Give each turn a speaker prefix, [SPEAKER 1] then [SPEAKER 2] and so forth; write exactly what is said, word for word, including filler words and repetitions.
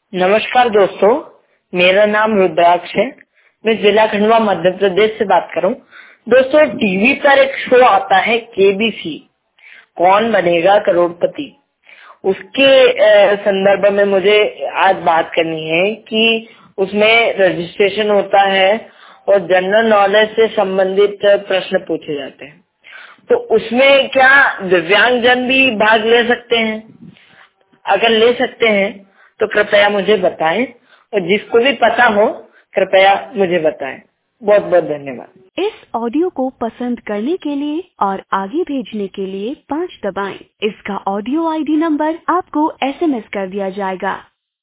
[SPEAKER 1] नमस्कार दोस्तों, मेरा नाम रुद्राक्ष है। मैं जिला खंडवा मध्य प्रदेश से बात कर रहा हूँ। दोस्तों, टीवी पर एक शो आता है केबीसी, कौन बनेगा करोड़पति। उसके अ, संदर्भ में मुझे आज बात करनी है कि उसमें रजिस्ट्रेशन होता है और जनरल नॉलेज से संबंधित प्रश्न पूछे जाते हैं। तो उसमें क्या दिव्यांगजन भी भाग ले सकते हैं? अगर ले सकते हैं तो कृपया मुझे बताएं, और जिसको भी पता हो कृपया मुझे बताएं। बहुत बहुत धन्यवाद।
[SPEAKER 2] इस ऑडियो को पसंद करने के लिए और आगे भेजने के लिए पाँच दबाएं। इसका ऑडियो आईडी नंबर आपको एसएमएस कर दिया जाएगा।